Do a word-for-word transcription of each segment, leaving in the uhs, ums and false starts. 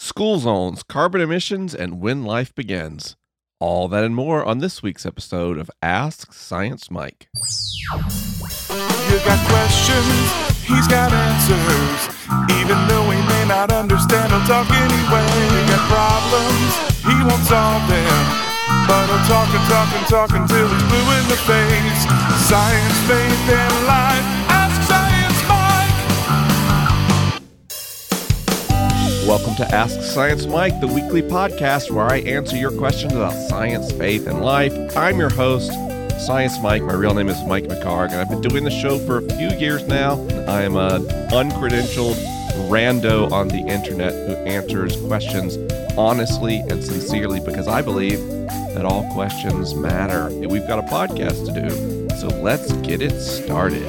school zones, carbon emissions, and when life begins. All that and more on this week's episode of Ask Science Mike. You got questions, he's got answers. Even though he may not understand, he'll talk anyway. You got problems, he won't solve them. But he'll talk and talk and talk until he's blue in the face. Science, faith, and life. Ask Science Mike. Welcome to Ask Science Mike, the weekly podcast where I answer your questions about science, faith, and life. I'm your host, Science Mike. My real name is Mike McHargue, and I've been doing the show for a few years now. I am an uncredentialed rando on the internet who answers questions honestly and sincerely because I believe that all questions matter. And we've got a podcast to do, so let's get it started.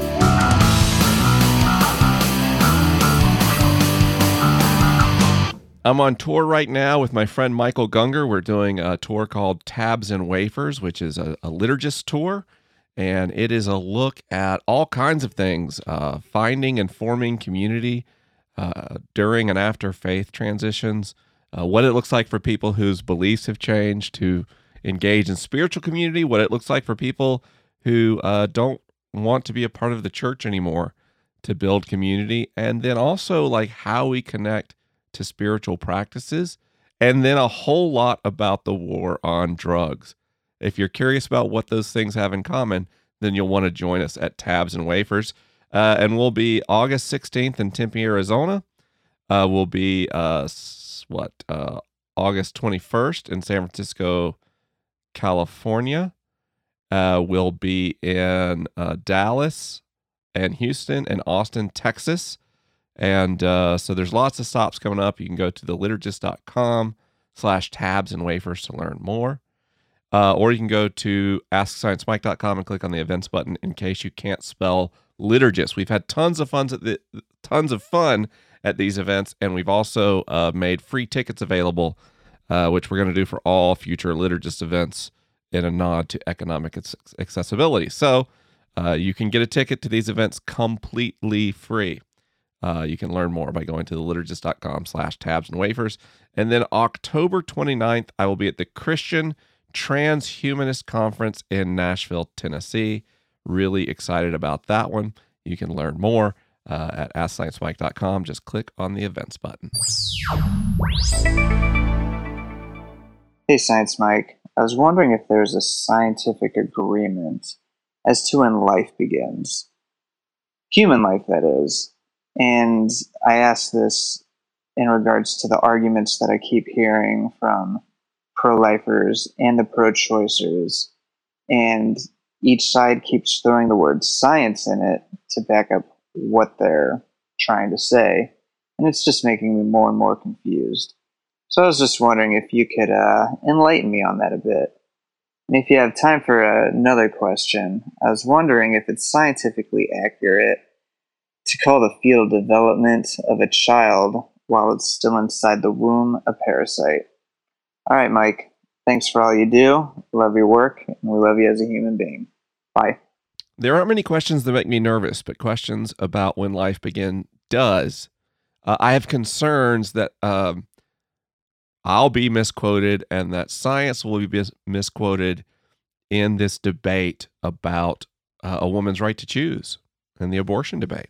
I'm on tour right now with my friend Michael Gungor. We're doing a tour called Tabs and Wafers, which is a, a liturgist tour, and it is a look at all kinds of things, uh, finding and forming community uh, during and after faith transitions, uh, what it looks like for people whose beliefs have changed to engage in spiritual community, what it looks like for people who uh, don't want to be a part of the church anymore to build community, and then also like how we connect to spiritual practices, and then a whole lot about the war on drugs. If you're curious about what those things have in common, then you'll want to join us at Tabs and Wafers, uh, and we'll be August sixteenth in Tempe, Arizona. Uh, we'll be uh, what uh, August twenty-first in San Francisco, California. Uh, we'll be in uh, Dallas and Houston and Austin, Texas. And uh, so there's lots of stops coming up. You can go to the liturgist dot com slash tabs and wafers to learn more. Uh, or you can go to ask science mike dot com and click on the events button in case you can't spell liturgist. We've had tons of fun at the, tons of fun at these events, and we've also uh, made free tickets available, uh, which we're going to do for all future liturgist events in a nod to economic accessibility. So uh, you can get a ticket to these events completely free. Uh, you can learn more by going to the liturgist dot com slash tabs and wafers. And then October twenty-ninth, I will be at the Christian Transhumanist Conference in Nashville, Tennessee. Really excited about that one. You can learn more uh, at ask science mike dot com. Just click on the events button. Hey, Science Mike. I was wondering if there's a scientific agreement as to when life begins. Human life, that is. And I ask this in regards to the arguments that I keep hearing from pro-lifers and the pro-choicers. And each side keeps throwing the word science in it to back up what they're trying to say. And it's just making me more and more confused. So I was just wondering if you could uh, enlighten me on that a bit. And if you have time for another question, I was wondering if it's scientifically accurate to call the fetal development of a child while it's still inside the womb a parasite. All right, Mike, thanks for all you do. Love your work, and we love you as a human being. Bye. There aren't many questions that make me nervous, but questions about when life begins does. Uh, I have concerns that um, I'll be misquoted and that science will be mis- misquoted in this debate about uh, a woman's right to choose and the abortion debate.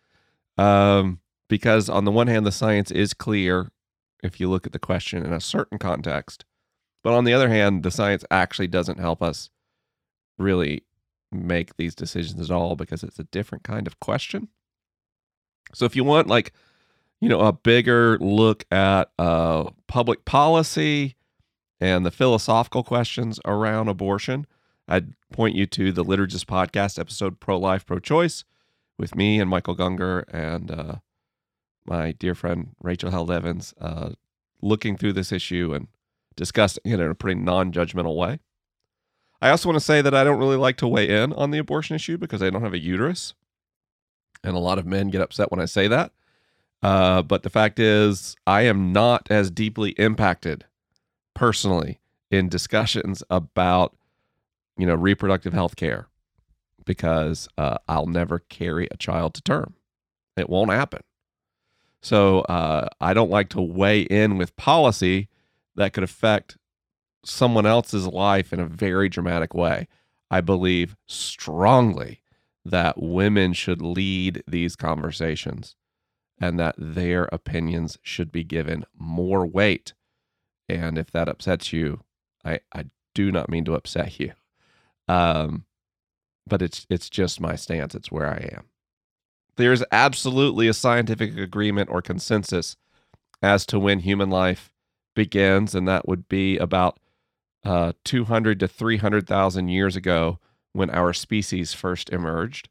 Um, because on the one hand, the science is clear if you look at the question in a certain context, but on the other hand, the science actually doesn't help us really make these decisions at all because it's a different kind of question. So if you want like, you know, a bigger look at uh, public policy and the philosophical questions around abortion, I'd point you to the Liturgist podcast episode, Pro-Life, Pro-Choice, with me and Michael Gungor and uh, my dear friend Rachel Held Evans, uh, looking through this issue and discussing it in a pretty non-judgmental way. I also want to say that I don't really like to weigh in on the abortion issue because I don't have a uterus. And a lot of men get upset when I say that. Uh, but the fact is, I am not as deeply impacted personally in discussions about, you know, reproductive health care because uh, I'll never carry a child to term. It won't happen. So uh, I don't like to weigh in with policy that could affect someone else's life in a very dramatic way. I believe strongly that women should lead these conversations and that their opinions should be given more weight. And if that upsets you, I, I do not mean to upset you. Um, but it's it's just my stance. It's where I am. There's absolutely a scientific agreement or consensus as to when human life begins, and that would be about uh, two hundred to three hundred thousand years ago when our species first emerged.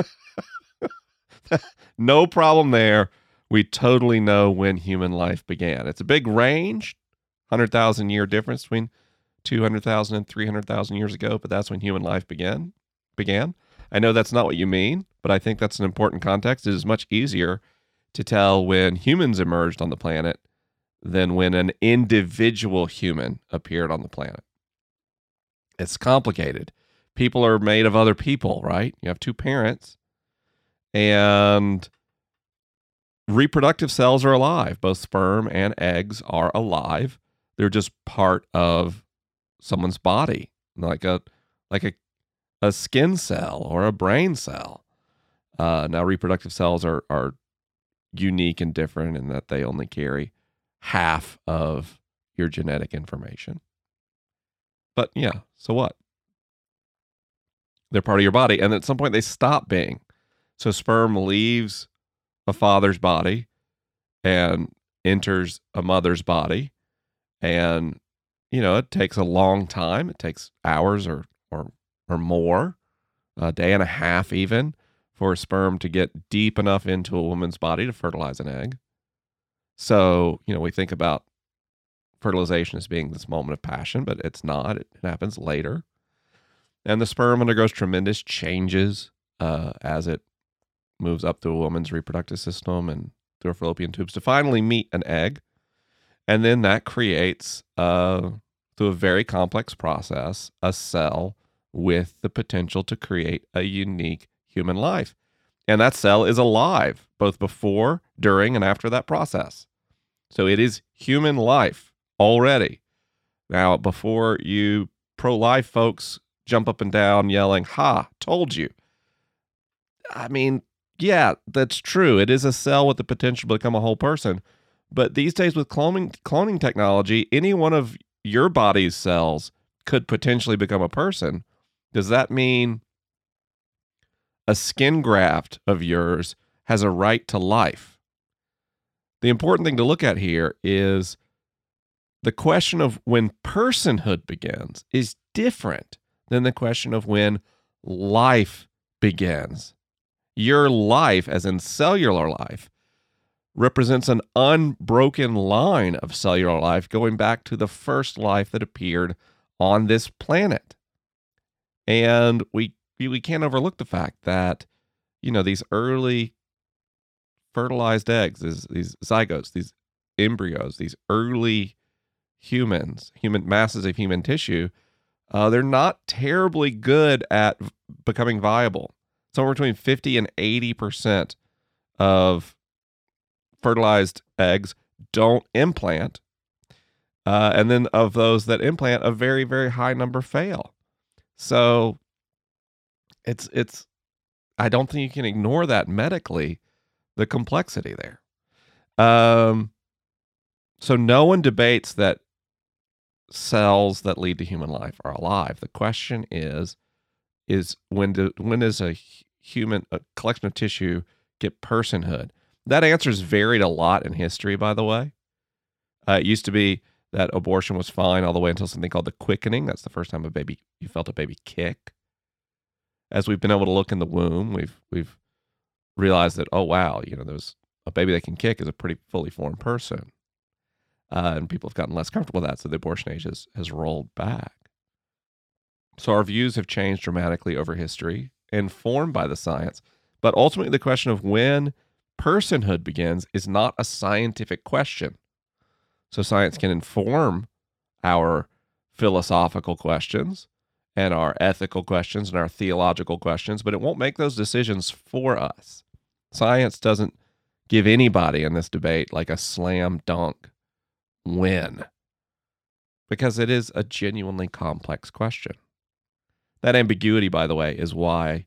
No problem there. We totally know when human life began. It's a big range, one hundred thousand year difference between two hundred thousand and three hundred thousand years ago, but that's when human life began. began. I know that's not what you mean, but I think that's an important context. It is much easier to tell when humans emerged on the planet than when an individual human appeared on the planet. It's complicated. People are made of other people, right? You have two parents, and reproductive cells are alive. Both sperm and eggs are alive. They're just part of someone's body, like a like a a skin cell or a brain cell. Uh, now, reproductive cells are are unique and different in that they only carry half of your genetic information. But yeah, so what? They're part of your body, and at some point they stop being. So sperm leaves a father's body and enters a mother's body, and you know it takes a long time. It takes hours or or or more, a day and a half even, for a sperm to get deep enough into a woman's body to fertilize an egg. So, you know, we think about fertilization as being this moment of passion, but it's not. It happens later. And the sperm undergoes tremendous changes uh, as it moves up through a woman's reproductive system and through her fallopian tubes to finally meet an egg. And then that creates, uh, through a very complex process, a cell with the potential to create a unique human life. And that cell is alive both before, during, and after that process. So it is human life already. Now, before you pro-life folks jump up and down yelling, "Ha, told you." I mean, yeah, that's true. It is a cell with the potential to become a whole person. But these days with cloning, cloning technology, any one of your body's cells could potentially become a person. Does that mean a skin graft of yours has a right to life? The important thing to look at here is the question of when personhood begins is different than the question of when life begins. Your life, as in cellular life, represents an unbroken line of cellular life going back to the first life that appeared on this planet. And we we can't overlook the fact that, you know, these early fertilized eggs, these, these zygotes, these embryos, these early humans, human masses of human tissue, uh, they're not terribly good at v- becoming viable. Somewhere between fifty and eighty percent of fertilized eggs don't implant. Uh, and then of those that implant, a very, very high number fail. So it's, it's, I don't think you can ignore that medically, the complexity there. Um, so no one debates that cells that lead to human life are alive. The question is, is when do, when does a human, a collection of tissue get personhood? That answer's varied a lot in history, by the way. Uh, it used to be that abortion was fine all the way until something called the quickening. That's the first time a baby, you felt a baby kick. As we've been able to look in the womb, we've we've realized that, oh, wow, you know, there's a baby that can kick is a pretty fully formed person. Uh, and people have gotten less comfortable with that, so the abortion age has, has rolled back. So our views have changed dramatically over history, informed by the science. But ultimately, the question of when personhood begins is not a scientific question. So science can inform our philosophical questions and our ethical questions and our theological questions, but it won't make those decisions for us. Science doesn't give anybody in this debate like a slam dunk win, because it is a genuinely complex question. That ambiguity, by the way, is why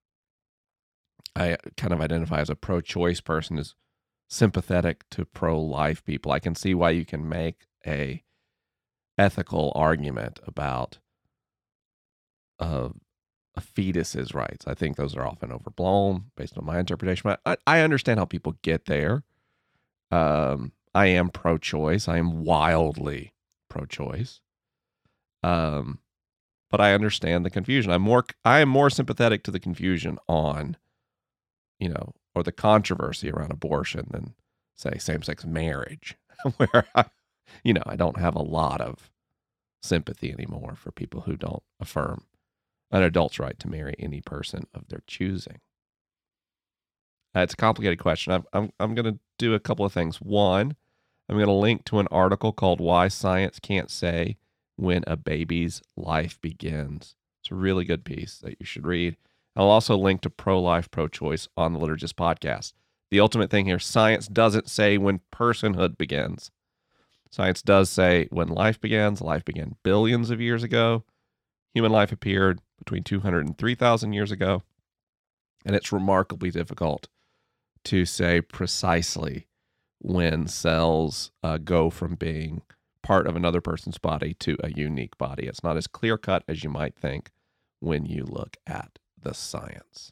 I kind of identify as a pro-choice person, is sympathetic to pro-life people. I can see why you can make a ethical argument about uh, a fetus's rights. I think those are often overblown based on my interpretation. But I, I understand how people get there. Um, I am pro-choice. I am wildly pro-choice. Um, but I understand the confusion. I'm more. I am more sympathetic to the confusion on, you know, or the controversy around abortion than, say, same-sex marriage, where I, you know, I don't have a lot of sympathy anymore for people who don't affirm an adult's right to marry any person of their choosing. Uh, it's a complicated question. I'm I'm, I'm going to do a couple of things. One, I'm going to link to an article called "Why Science Can't Say When a Baby's Life Begins." It's a really good piece that you should read. I'll also link to Pro-Life, Pro-Choice on the Liturgist podcast. The ultimate thing here, science doesn't say when personhood begins. Science does say when life begins. Life began billions of years ago. Human life appeared between two hundred and three thousand years ago. And it's remarkably difficult to say precisely when cells uh, go from being part of another person's body to a unique body. It's not as clear-cut as you might think when you look at the science.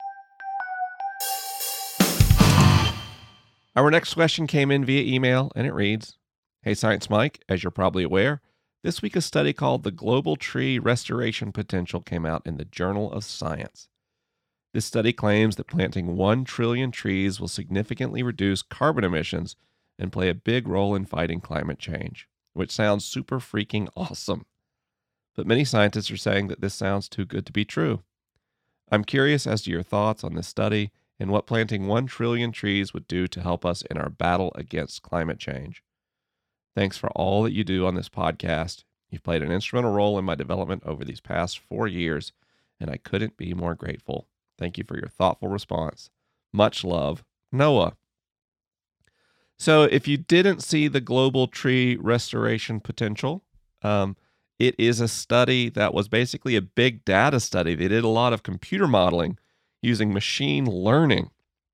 Our next question came in via email, and it reads, "Hey, Science Mike, as you're probably aware, this week a study called The Global Tree Restoration Potential came out in the Journal of Science. This study claims that planting one trillion trees will significantly reduce carbon emissions and play a big role in fighting climate change, which sounds super freaking awesome. But many scientists are saying that this sounds too good to be true. I'm curious as to your thoughts on this study and what planting one trillion trees would do to help us in our battle against climate change. Thanks for all that you do on this podcast. You've played an instrumental role in my development over these past four years, and I couldn't be more grateful. Thank you for your thoughtful response. Much love, Noah." So if you didn't see the Global Tree Restoration Potential, um, it is a study that was basically a big data study. They did a lot of computer modeling using machine learning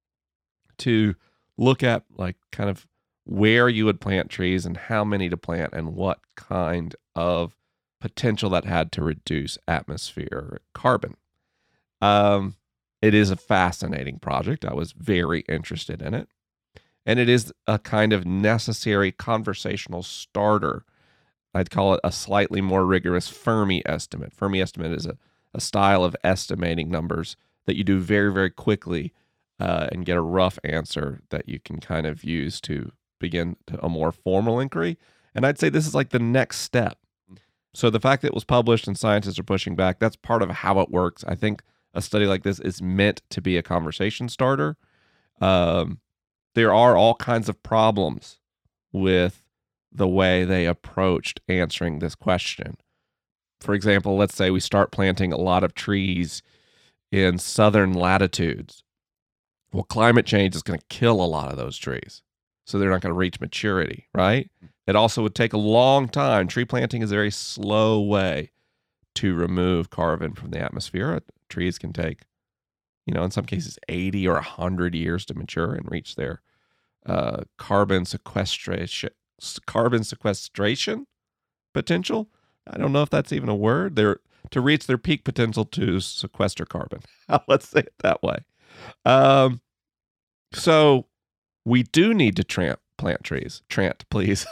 to look at like kind of where you would plant trees and how many to plant and what kind of potential that had to reduce atmospheric carbon. Um, it is a fascinating project. I was very interested in it. And it is a kind of necessary conversational starter. I'd call it a slightly more rigorous Fermi estimate. Fermi estimate is a, a style of estimating numbers that you do very, very quickly uh, and get a rough answer that you can kind of use to begin to a more formal inquiry. And I'd say this is like the next step. So the fact that it was published and scientists are pushing back, that's part of how it works. I think a study like this is meant to be a conversation starter. Um, there are all kinds of problems with the way they approached answering this question. For example, let's say we start planting a lot of trees in southern latitudes. Well, climate change is going to kill a lot of those trees, so they're not going to reach maturity, right? It also would take a long time. Tree planting is a very slow way to remove carbon from the atmosphere. Trees can take, you know, in some cases, eighty or one hundred years to mature and reach their uh, carbon sequestration carbon sequestration potential. I don't know if that's even a word. They're to reach their peak potential to sequester carbon. Let's say it that way. Um, so we do need to tramp, plant trees. Trant, please.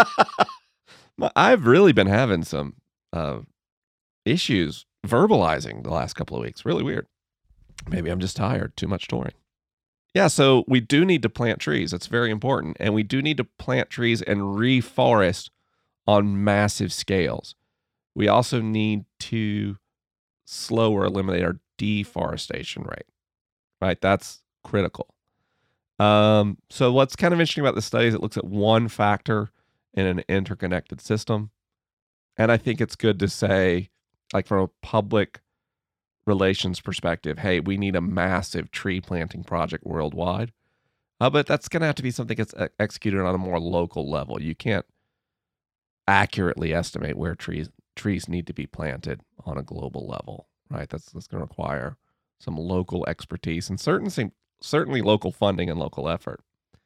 I've really been having some uh, issues verbalizing the last couple of weeks. Really weird. Maybe I'm just tired. Too much touring. Yeah, so we do need to plant trees. It's very important. And we do need to plant trees and reforest on massive scales. We also need to slow or eliminate our deforestation rate, right? That's critical. Um, so what's kind of interesting about the study is it looks at one factor in an interconnected system. And I think it's good to say, like from a public relations perspective, hey, we need a massive tree planting project worldwide. Uh, but that's going to have to be something that's uh, executed on a more local level. You can't accurately estimate where trees trees need to be planted on a global level, right? That's that's going to require some local expertise and certain certainly local funding and local effort.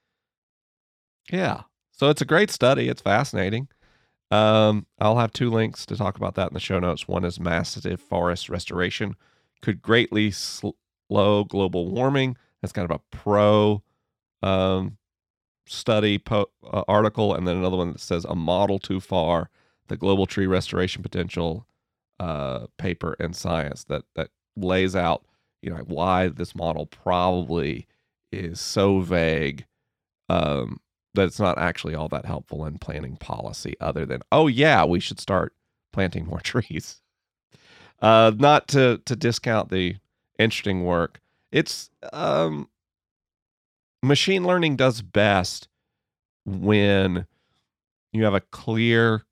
Yeah. So it's a great study. It's fascinating. Um, I'll have two links to talk about that in the show notes. One is massive forest restoration could greatly slow global warming. That's kind of a pro um, study po- uh, article, and then another one that says a model too far, the global tree restoration potential uh, paper in Science that that lays out, you know, why this model probably is so vague um, that it's not actually all that helpful in planning policy, other than, oh yeah, we should start planting more trees. Uh, not to to discount the interesting work. It's um, machine learning does best when you have a clear,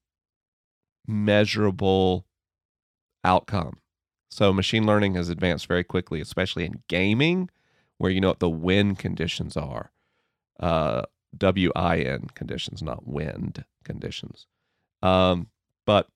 measurable outcome. So machine learning has advanced very quickly, especially in gaming, where you know what the win conditions are. Uh, W I N conditions, not wind conditions. Um, but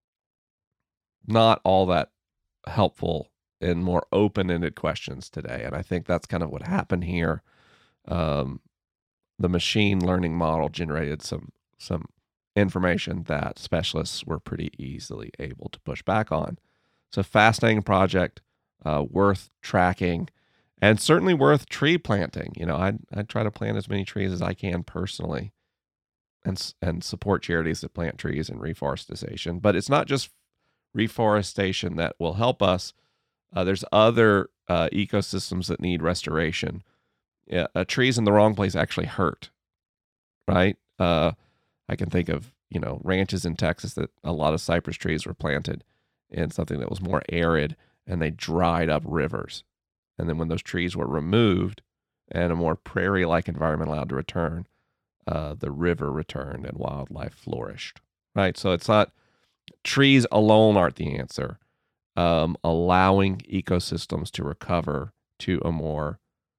not all that helpful in more open-ended questions today. And I think that's kind of what happened here. Um, the machine learning model generated some some information that specialists were pretty easily able to push back on. It's a fascinating project, uh, worth tracking, and certainly worth tree planting. You know, I'd, I'd try to plant as many trees as I can personally and, and support charities that plant trees and reforestation. But it's not just reforestation that will help us. Uh, there's other uh, ecosystems that need restoration. Yeah, uh, trees in the wrong place actually hurt, right? Uh, I can think of, you know, ranches in Texas that a lot of cypress trees were planted in something that was more arid, and they dried up rivers. And then when those trees were removed and a more prairie-like environment allowed to return, uh, the river returned and wildlife flourished, right? So it's not, trees alone aren't the answer. Um, allowing ecosystems to recover to a more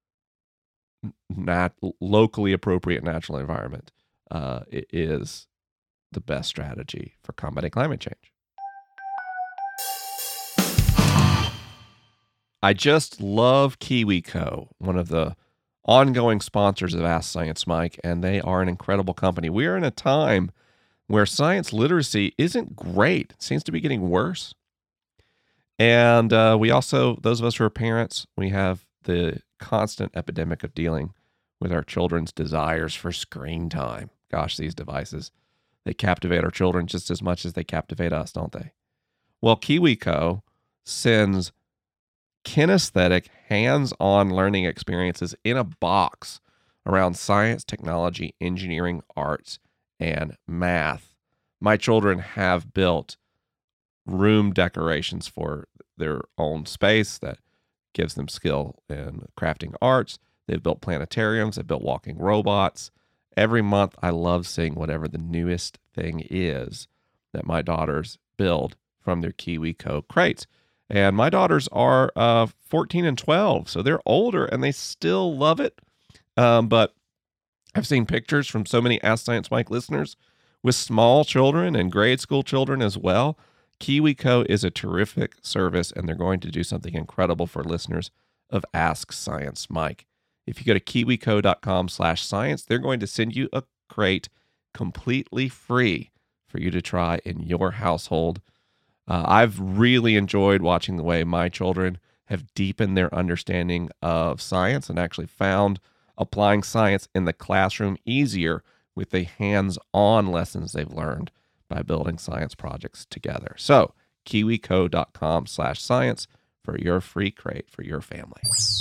nat- locally appropriate natural environment uh, is the best strategy for combating climate change. I just love KiwiCo, one of the ongoing sponsors of Ask Science Mike, and they are an incredible company. We are in a time where science literacy isn't great. It seems to be getting worse. And uh, we also, those of us who are parents, we have the constant epidemic of dealing with our children's desires for screen time. Gosh, these devices, they captivate our children just as much as they captivate us, don't they? Well, KiwiCo sends kinesthetic, hands-on learning experiences in a box around science, technology, engineering, arts, and math. My children have built room decorations for their own space that gives them skill in crafting arts. They've built planetariums. They've built walking robots. Every month, I love seeing whatever the newest thing is that my daughters build from their KiwiCo crates. And my daughters are uh, fourteen and twelve, so they're older and they still love it. Um, but I've seen pictures from so many Ask Science Mike listeners with small children and grade school children as well. KiwiCo is a terrific service, and they're going to do something incredible for listeners of Ask Science Mike. If you go to kiwico.com slash science, they're going to send you a crate completely free for you to try in your household. Uh, I've really enjoyed watching the way my children have deepened their understanding of science and actually found applying science in the classroom easier with the hands-on lessons they've learned by building science projects together. So, kiwico.com slash science for your free crate for your family.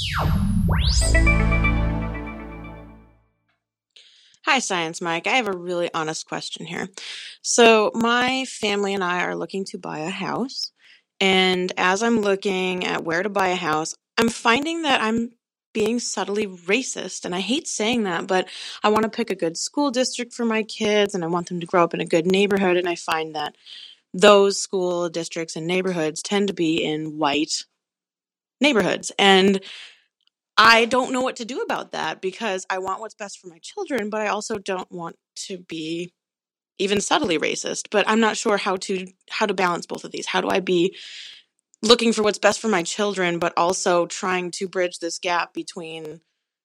Hi, Science Mike. I have a really honest question here. So, my family and I are looking to buy a house. And as I'm looking at where to buy a house, I'm finding that I'm being subtly racist. And I hate saying that, but I want to pick a good school district for my kids and I want them to grow up in a good neighborhood. And I find that those school districts and neighborhoods tend to be in white neighborhoods. And I don't know what to do about that because I want what's best for my children, but I also don't want to be even subtly racist. But I'm not sure how to how to balance both of these. How do I be looking for what's best for my children, but also trying to bridge this gap between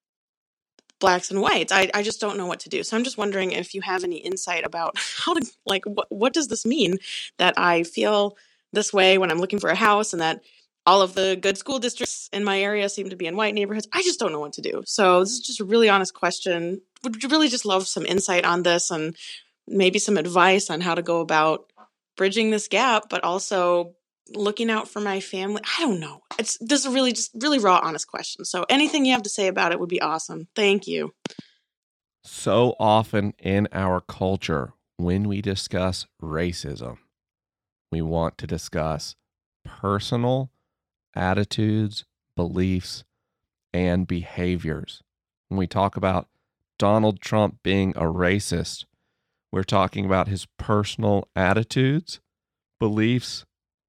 blacks and whites? I, I just don't know what to do. So I'm just wondering if you have any insight about how to, like, what, what does this mean that I feel this way when I'm looking for a house and that all of the good school districts in my area seem to be in white neighborhoods? I just don't know what to do. So this is just a really honest question. Would really just love some insight on this and maybe some advice on how to go about bridging this gap, but also looking out for my family. I don't know. It's this is a really just really raw, honest question. So anything you have to say about it would be awesome. Thank you. So often in our culture, when we discuss racism, we want to discuss personal attitudes, beliefs, and behaviors. When we talk about Donald Trump being a racist, we're talking about his personal attitudes, beliefs,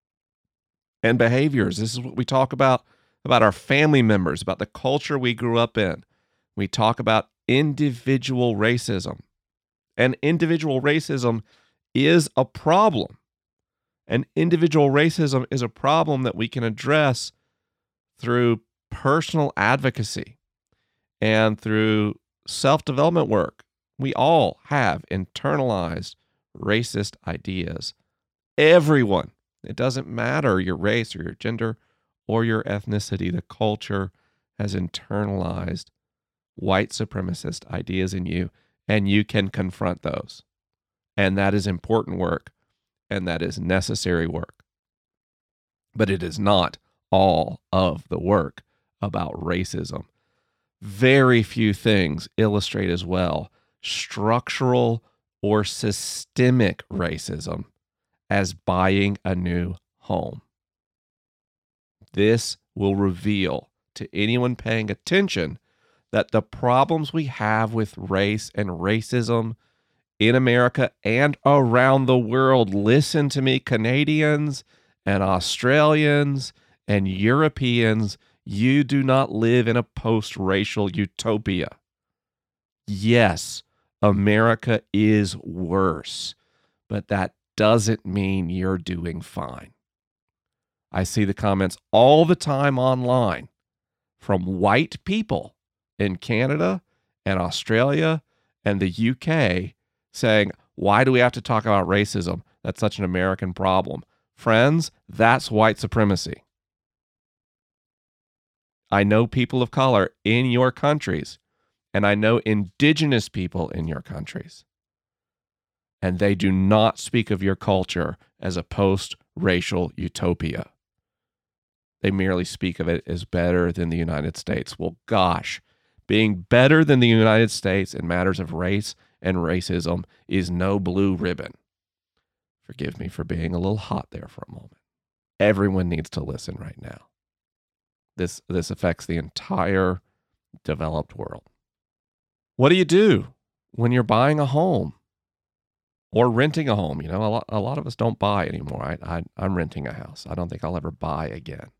and behaviors. This is what we talk about about our family members, about the culture we grew up in. We talk about individual racism. And individual racism is a problem. And individual racism is a problem that we can address through personal advocacy and through self-development work. We all have internalized racist ideas. Everyone. It doesn't matter your race or your gender or your ethnicity. The culture has internalized white supremacist ideas in you, and you can confront those. And that is important work, and that is necessary work. But it is not all of the work about racism. Very few things illustrate as well structural or systemic racism as buying a new home. This will reveal to anyone paying attention that the problems we have with race and racism in America and around the world, listen to me, Canadians and Australians and Europeans, you do not live in a post-racial utopia. Yes, America is worse, but that doesn't mean you're doing fine. I see the comments all the time online from white people in Canada and Australia and the U K saying, why do we have to talk about racism? That's such an American problem. Friends, that's white supremacy. I know people of color in your countries, and I know indigenous people in your countries. And they do not speak of your culture as a post-racial utopia. They merely speak of it as better than the United States. Well, gosh, being better than the United States in matters of race and racism is no blue ribbon. Forgive me for being a little hot there for a moment. Everyone needs to listen right now. This, this affects the entire developed world. What do you do when you're buying a home? Or renting a home? You know, a lot, a lot of us don't buy anymore. I, I, I'm renting a house. I don't think I'll ever buy again.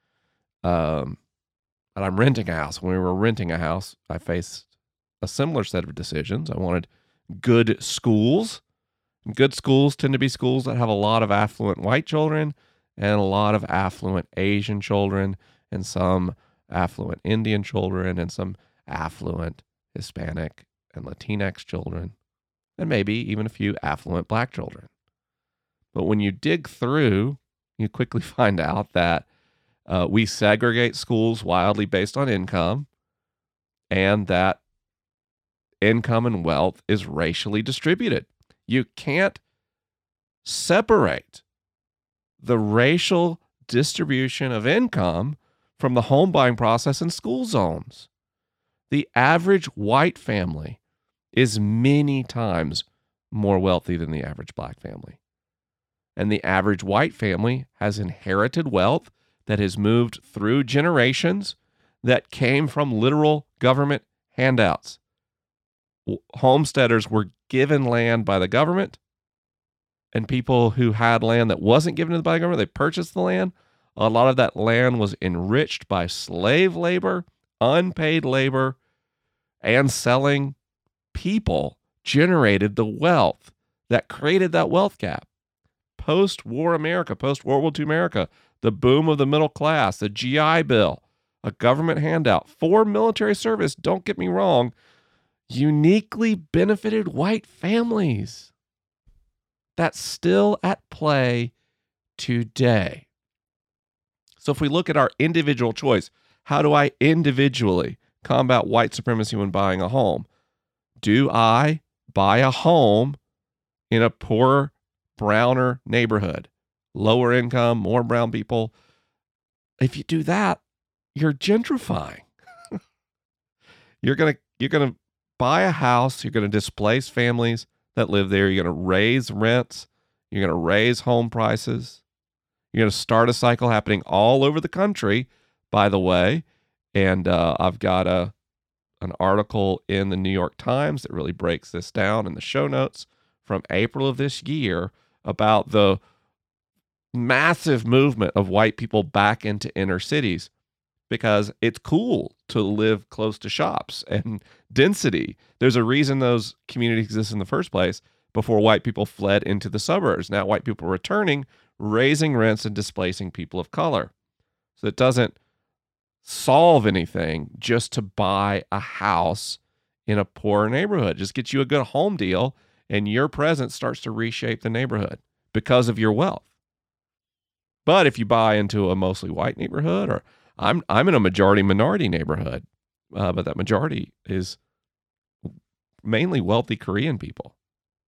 Um, but I'm renting a house. When we were renting a house, I faced a similar set of decisions. I wanted good schools. Good schools tend to be schools that have a lot of affluent white children and a lot of affluent Asian children and some affluent Indian children and some affluent Hispanic and Latinx children, and maybe even a few affluent black children. But when you dig through, you quickly find out that uh, we segregate schools wildly based on income, and that income and wealth is racially distributed. You can't separate the racial distribution of income from the home buying process in school zones. The average white family is many times more wealthy than the average black family. And the average white family has inherited wealth that has moved through generations that came from literal government handouts. Homesteaders were given land by the government, and people who had land that wasn't given by the government, they purchased the land. A lot of that land was enriched by slave labor Unpaid labor and selling people generated the wealth that created that wealth gap. Post-war America, post-World War Two America, the boom of the middle class, the G I Bill, a government handout for military service, don't get me wrong, uniquely benefited white families. That's still at play today. So if we look at our individual choice, how do I individually combat white supremacy when buying a home? Do I buy a home in a poorer, browner neighborhood? Lower income, more brown people. If you do that, you're gentrifying. you're gonna you're gonna buy a house, you're gonna displace families that live there, you're gonna raise rents, you're gonna raise home prices, you're gonna start a cycle happening all over the country, by the way. And uh, I've got a an article in the New York Times that really breaks this down in the show notes from April of this year about the massive movement of white people back into inner cities because it's cool to live close to shops and density. There's a reason those communities exist in the first place before white people fled into the suburbs. Now white people are returning, raising rents and displacing people of color. So it doesn't solve anything just to buy a house in a poor neighborhood. Just get you a good home deal and your presence starts to reshape the neighborhood because of your wealth. But if you buy into a mostly white neighborhood, or I'm I'm in a majority minority neighborhood, uh, but that majority is mainly wealthy Korean people,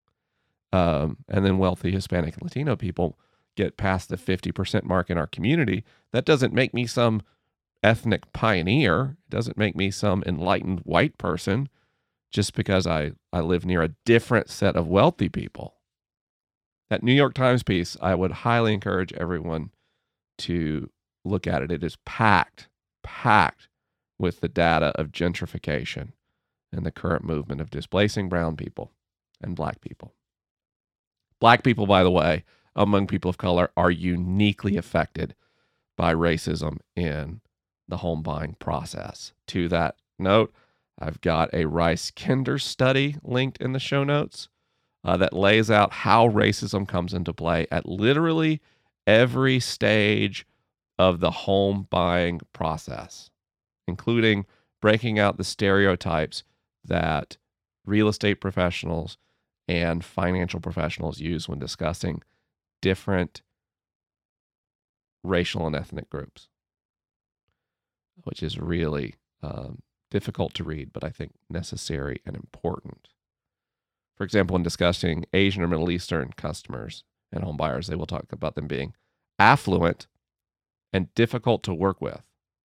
um, and then wealthy Hispanic and Latino people get past the fifty percent mark in our community. That doesn't make me some ethnic pioneer. It doesn't make me some enlightened white person just because I, I live near a different set of wealthy people. That New York Times piece, I would highly encourage everyone to look at it. It is packed, packed with the data of gentrification and the current movement of displacing brown people and black people. Black people, by the way, among people of color, are uniquely affected by racism in the home buying process. To that note, I've got a Rice Kinder study linked in the show notes uh, that lays out how racism comes into play at literally every stage of the home buying process, including breaking out the stereotypes that real estate professionals and financial professionals use when discussing different racial and ethnic groups, which is really um, difficult to read, but I think necessary and important. For example, when discussing Asian or Middle Eastern customers and home buyers, they will talk about them being affluent and difficult to work with,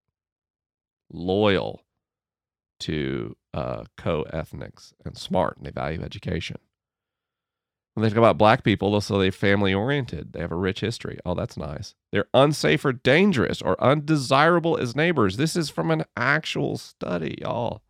loyal to uh, co-ethnics, and smart, and they value education. When they talk about black people, they'll say they're family-oriented. They have a rich history. Oh, that's nice. They're unsafe or dangerous or undesirable as neighbors. This is from an actual study, y'all.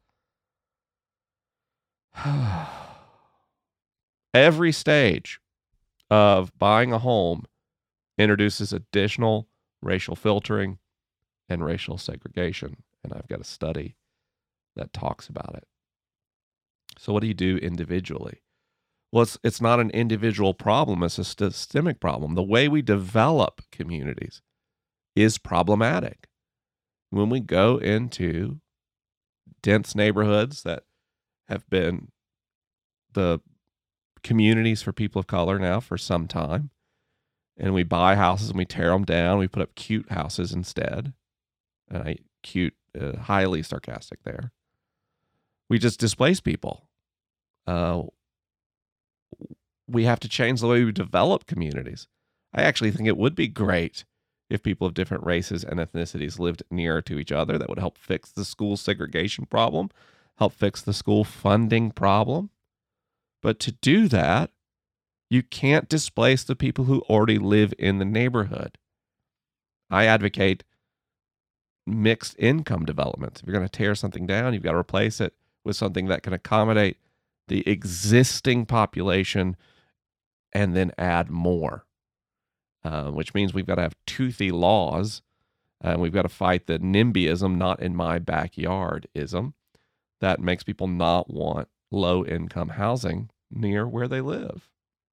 Every stage of buying a home introduces additional racial filtering and racial segregation. And I've got a study that talks about it. So what do you do individually? Well, it's, it's not an individual problem. It's a systemic problem. The way we develop communities is problematic. When we go into dense neighborhoods that have been the communities for people of color now for some time, and we buy houses and we tear them down, we put up cute houses instead. And I cute, uh, highly sarcastic there. We just displace people. Uh, we have to change the way we develop communities. I actually think it would be great if people of different races and ethnicities lived nearer to each other. That would help fix the school segregation problem, help fix the school funding problem. But to do that, you can't displace the people who already live in the neighborhood. I advocate mixed income development. If you're going to tear something down, you've got to replace it with something that can accommodate the existing population and then add more, uh, which means we've got to have toothy laws And we've got to fight the NIMBYism, not in my backyard-ism, that makes people not want low-income housing near where they live.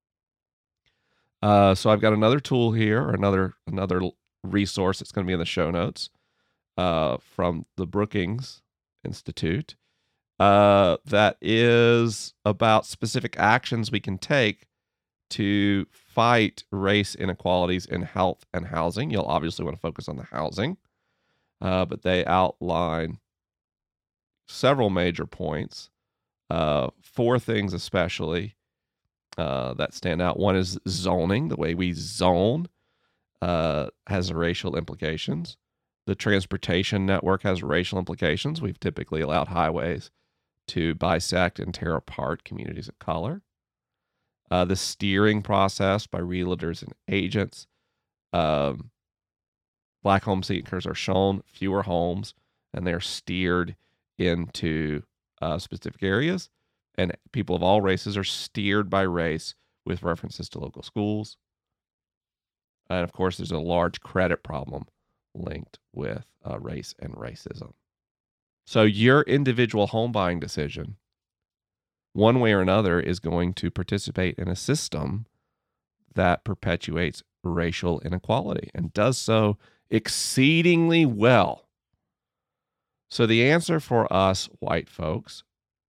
Uh, so I've got another tool here, another another resource that's going to be in the show notes uh, from the Brookings Institute uh, that is about specific actions we can take to fight race inequalities in health and housing. You'll obviously want to focus on the housing, uh, but they outline several major points, uh, four things especially uh, that stand out. One is zoning. The way we zone uh, has racial implications. The transportation network has racial implications. We've typically allowed highways to bisect and tear apart communities of color. Uh, the steering process by realtors and agents. Um, black home seekers are shown fewer homes, and they're steered into uh, specific areas. And people of all races are steered by race with references to local schools. And of course, there's a large credit problem linked with uh, race and racism. So your individual home buying decision, one way or another, is going to participate in a system that perpetuates racial inequality and does so exceedingly well. So the answer for us white folks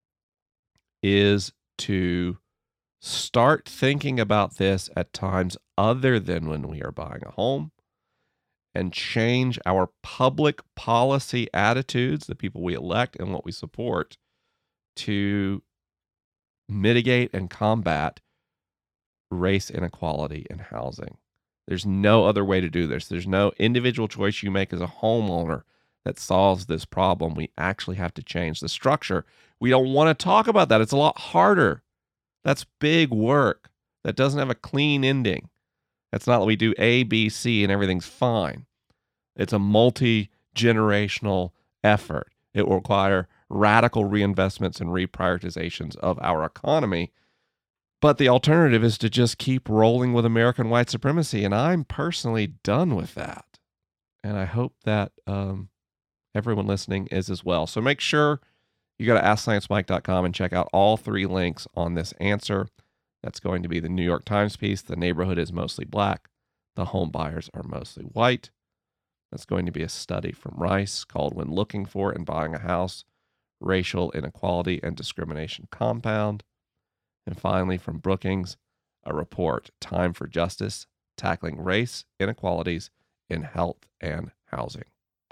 is to start thinking about this at times other than when we are buying a home, and change our public policy attitudes, the people we elect and what we support, to mitigate and combat race inequality in housing. There's no other way to do this. There's no individual choice you make as a homeowner that solves this problem. We actually have to change the structure. We don't want to talk about that. It's a lot harder. That's big work. That doesn't have a clean ending. That's not like we do A, B, C, and everything's fine. It's a multi-generational effort. It will require radical reinvestments and reprioritizations of our economy. But the alternative is to just keep rolling with American white supremacy, and I'm personally done with that. And I hope that um, everyone listening is as well. So make sure you go to ask science mike dot com and check out all three links on this answer. That's going to be the New York Times piece, The Neighborhood is Mostly Black, The Home Buyers Are Mostly White. That's going to be a study from Rice called When Looking for and Buying a House, Racial Inequality and Discrimination Compound. And finally, from Brookings, a report, Time for Justice, Tackling Race Inequalities in Health and Housing.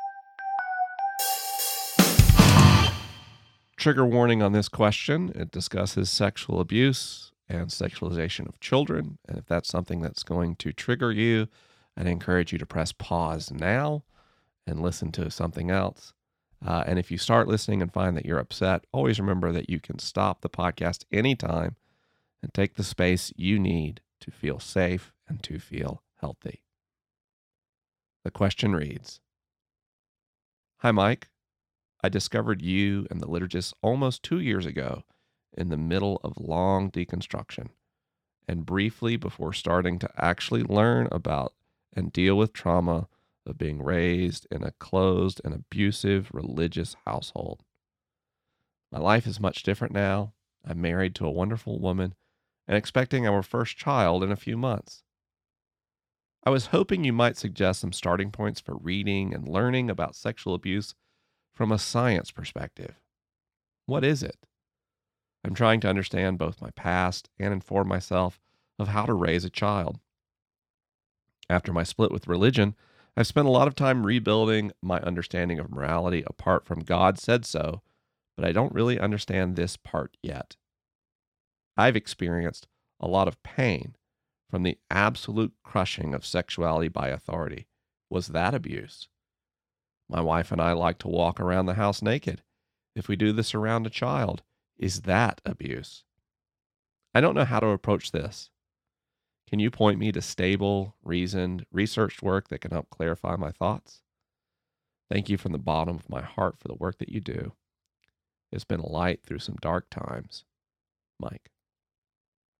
Trigger warning on this question. It discusses sexual abuse and sexualization of children. And if that's something that's going to trigger you, I'd encourage you to press pause now and listen to something else. Uh, and if you start listening and find that you're upset, always remember that you can stop the podcast anytime and take the space you need to feel safe and to feel healthy. The question reads, Hi, Mike. I discovered you and the liturgist almost two years ago in the middle of long deconstruction, and briefly before starting to actually learn about and deal with trauma of being raised in a closed and abusive religious household. My life is much different now. I'm married to a wonderful woman and expecting our first child in a few months. I was hoping you might suggest some starting points for reading and learning about sexual abuse from a science perspective. What is it? I'm trying to understand both my past and inform myself of how to raise a child. After my split with religion, I've spent a lot of time rebuilding my understanding of morality apart from God said so, but I don't really understand this part yet. I've experienced a lot of pain from the absolute crushing of sexuality by authority. Was that abuse? My wife and I like to walk around the house naked. If we do this around a child, is that abuse? I don't know how to approach this. Can you point me to stable, reasoned, researched work that can help clarify my thoughts? Thank you from the bottom of my heart for the work that you do. It's been a light through some dark times. Mike.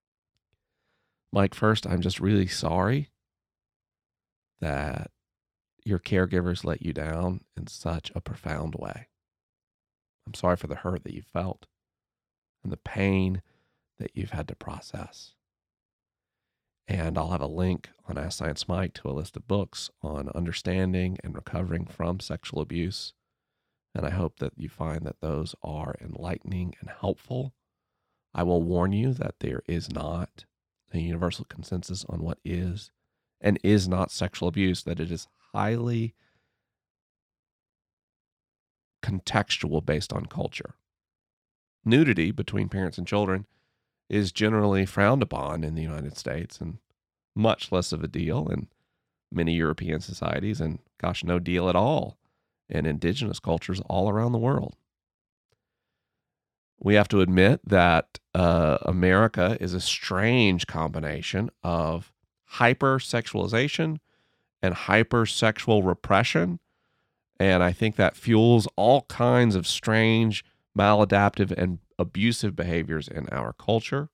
Mike, first, I'm just really sorry that your caregivers let you down in such a profound way. I'm sorry for the hurt that you felt and the pain that you've had to process. And I'll have a link on Ask Science Mike to a list of books on understanding and recovering from sexual abuse. And I hope that you find that those are enlightening and helpful. I will warn you that there is not a universal consensus on what is and is not sexual abuse, that it is highly contextual based on culture. Nudity between parents and children is generally frowned upon in the United States and much less of a deal in many European societies, and gosh, no deal at all in indigenous cultures all around the world. We have to admit that uh, America is a strange combination of hypersexualization and hypersexual repression, and I think that fuels all kinds of strange, maladaptive, and abusive behaviors in our culture.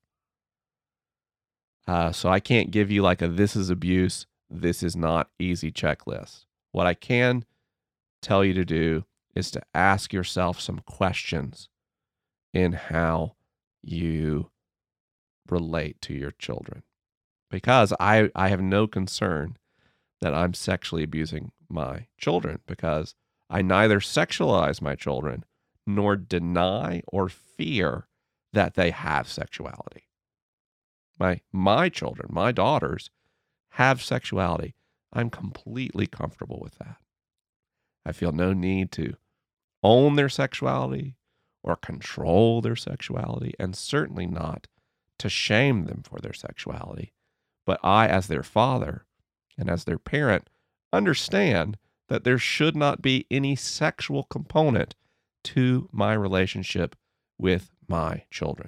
Uh, so I can't give you like a this is abuse, this is not easy checklist. What I can tell you to do is to ask yourself some questions in how you relate to your children. Because I, I have no concern that I'm sexually abusing my children, because I neither sexualize my children nor deny or fear that they have sexuality. My, my children, my daughters, have sexuality. I'm completely comfortable with that. I feel no need to own their sexuality or control their sexuality, and certainly not to shame them for their sexuality. But I, as their father and as their parent, understand that there should not be any sexual component to my relationship with my children.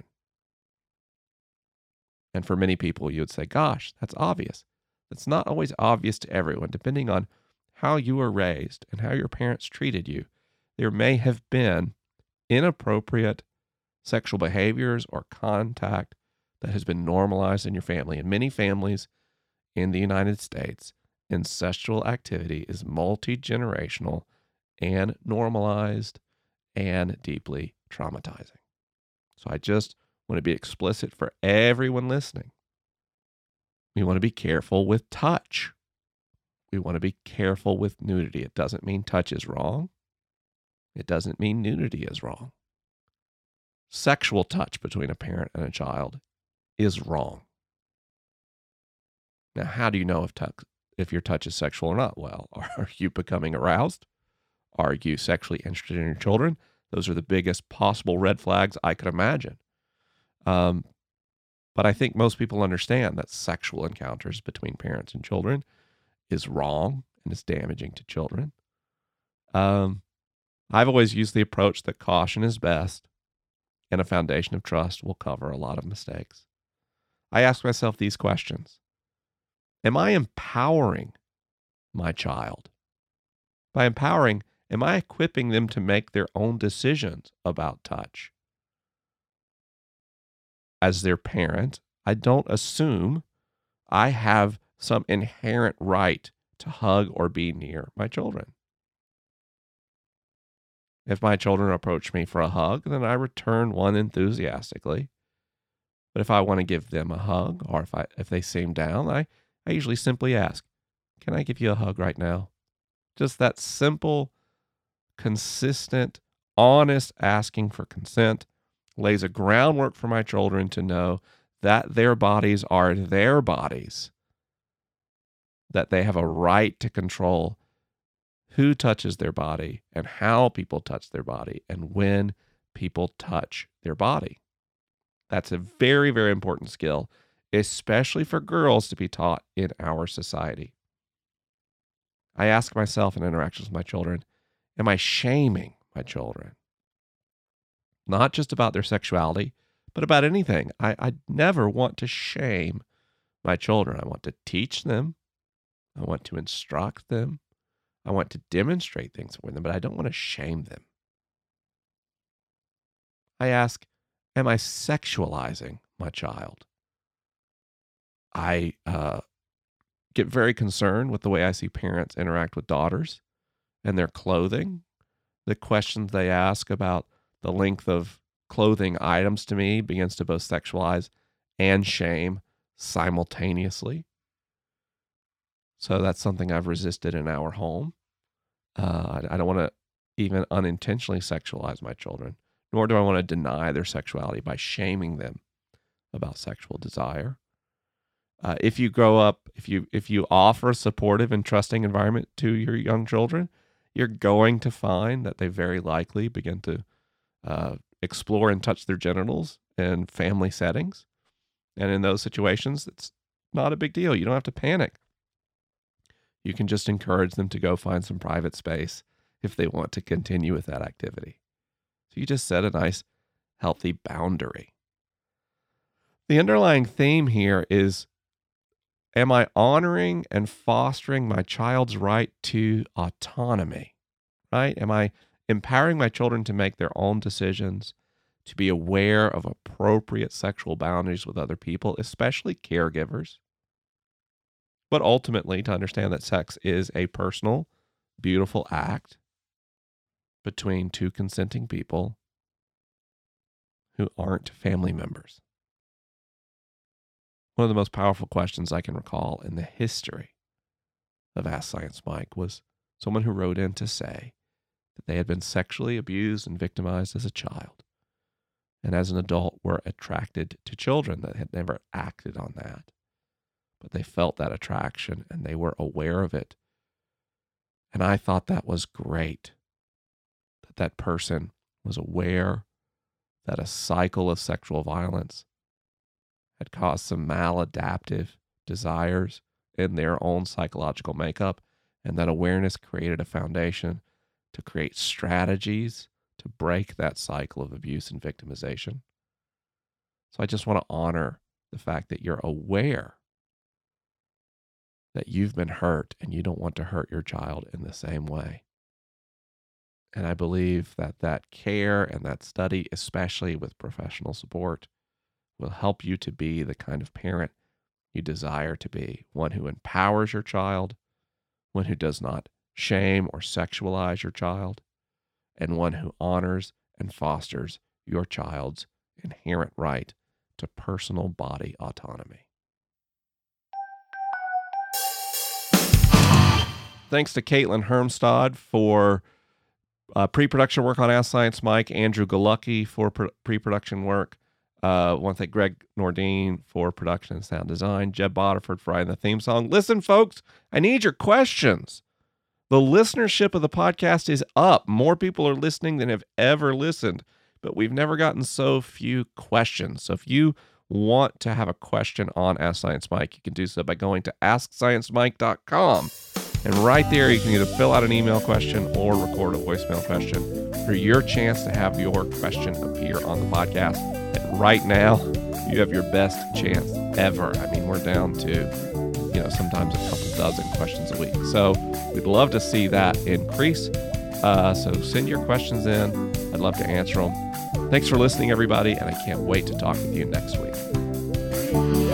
And for many people, you would say, gosh, that's obvious. That's not always obvious to everyone. Depending on how you were raised and how your parents treated you, there may have been inappropriate sexual behaviors or contact that has been normalized in your family. In many families in the United States, incestual activity is multi-generational and normalized and deeply traumatizing. So I just want to be explicit for everyone listening. We want to be careful with touch. We want to be careful with nudity. It doesn't mean touch is wrong. It doesn't mean nudity is wrong. Sexual touch between a parent and a child is wrong. Now, how do you know if touch, if your touch is sexual or not? Well, are you becoming aroused? Are you sexually interested in your children? Those are the biggest possible red flags I could imagine. Um, but I think most people understand that sexual encounters between parents and children is wrong and is damaging to children. Um, I've always used the approach that caution is best and a foundation of trust will cover a lot of mistakes. I ask myself these questions. Am I empowering my child? By empowering, am I equipping them to make their own decisions about touch? As their parent, I don't assume I have some inherent right to hug or be near my children. If my children approach me for a hug, then I return one enthusiastically. But if I want to give them a hug, or if I if they seem down, I, I usually simply ask, can I give you a hug right now? Just that simple, consistent, honest asking for consent lays a groundwork for my children to know that their bodies are their bodies, that they have a right to control who touches their body and how people touch their body and when people touch their body. That's a very, very important skill, especially for girls to be taught in our society. I ask myself in interactions with my children, am I shaming my children? Not just about their sexuality, but about anything. I, I never want to shame my children. I want to teach them. I want to instruct them. I want to demonstrate things for them, but I don't want to shame them. I ask, am I sexualizing my child? I uh, get very concerned with the way I see parents interact with daughters and their clothing, the questions they ask about the length of clothing items to me begins to both sexualize and shame simultaneously. So that's something I've resisted in our home. Uh, I, I don't want to even unintentionally sexualize my children, nor do I want to deny their sexuality by shaming them about sexual desire. Uh, if you grow up, if you if you offer a supportive and trusting environment to your young children, you're going to find that they very likely begin to uh, explore and touch their genitals in family settings. And in those situations, it's not a big deal. You don't have to panic. You can just encourage them to go find some private space if they want to continue with that activity. So you just set a nice, healthy boundary. The underlying theme here is, am I honoring and fostering my child's right to autonomy, right? Am I empowering my children to make their own decisions, to be aware of appropriate sexual boundaries with other people, especially caregivers, but ultimately to understand that sex is a personal, beautiful act between two consenting people who aren't family members? One of the most powerful questions I can recall in the history of Ask Science Mike was someone who wrote in to say that they had been sexually abused and victimized as a child, and as an adult were attracted to children that had never acted on that. But they felt that attraction and they were aware of it. And I thought that was great, that that person was aware that a cycle of sexual violence had caused some maladaptive desires in their own psychological makeup, and that awareness created a foundation to create strategies to break that cycle of abuse and victimization. So I just want to honor the fact that you're aware that you've been hurt and you don't want to hurt your child in the same way. And I believe that that care and that study, especially with professional support, will help you to be the kind of parent you desire to be, one who empowers your child, one who does not shame or sexualize your child, and one who honors and fosters your child's inherent right to personal body autonomy. Thanks to Caitlin Hermstad for uh, pre-production work on Ask Science Mike, Andrew Galucki for pre- pre-production work. I uh, want to thank Greg Nordine for production and sound design, Jeb Bodiford for writing the theme song. Listen, folks, I need your questions. The listenership of the podcast is up. More people are listening than have ever listened, but we've never gotten so few questions. So if you want to have a question on Ask Science Mike, you can do so by going to ask science mike dot com. And right there, you can either fill out an email question or record a voicemail question for your chance to have your question appear on the podcast. And right now, you have your best chance ever. I mean, we're down to, you know, sometimes a couple dozen questions a week. So we'd love to see that increase. Uh, so send your questions in. I'd love to answer them. Thanks for listening, everybody, and I can't wait to talk with you next week.